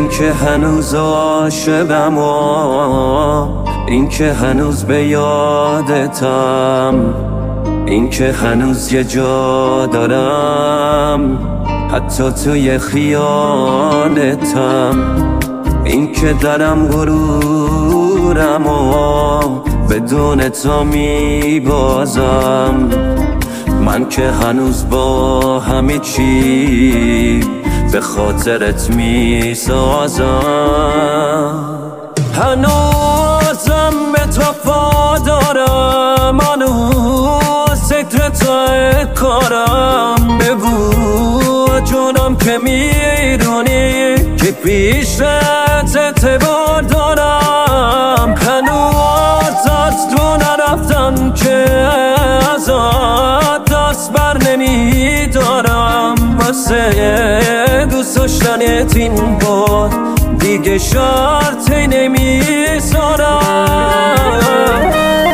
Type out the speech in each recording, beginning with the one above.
که هنوز عاشقم و این که هنوز به یادتم، این که هنوز یه جا دارم حتی توی خیالتم، این که دارم غرورم و بدون تو میبازم، من که هنوز با همه چی به خاطرت میسازم. هنوزم به تو وفا دارم، هنوز ذکر تو کارم. بگو جونم که میدونی که پیشت اعتبار دارم. هنوز از تو نرفتم که ازت دست بر نمیدارم. واسه دوست داشتنت این بار دیگه شرطی نمیذارم.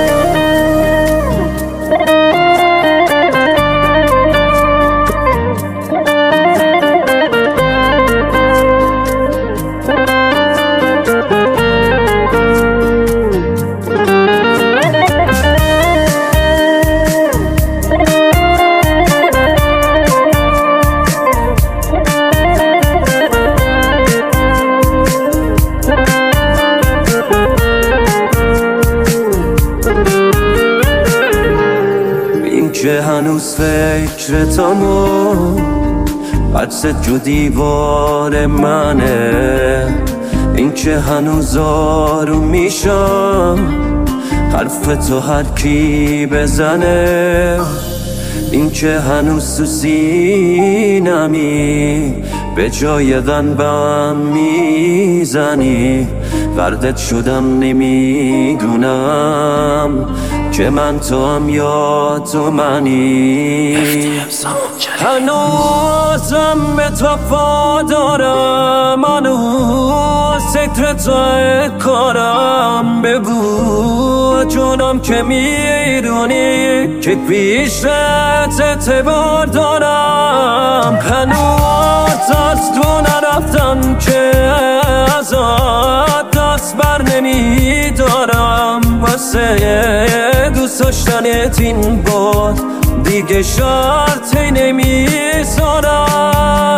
که هنوز فکرتم و عکست جو دیوار منه، این که هنوز آروم میشم حرف تو هر کی بزنه، این که هنوز تو سینمی به جای قلبم میزنی. وردت شدم نمیدونم که من تو هم یا تو منی. هنوزم به تو وفا دارم، هنوز ذکر تو کارم. بگو جونم که میدونی که پیشت اعتبار دارم. هنوز از تو نرفتم که ازت دست بر نمیدارم. واسه دوست داشتنت این بار دیگه شرطی نمیذارم.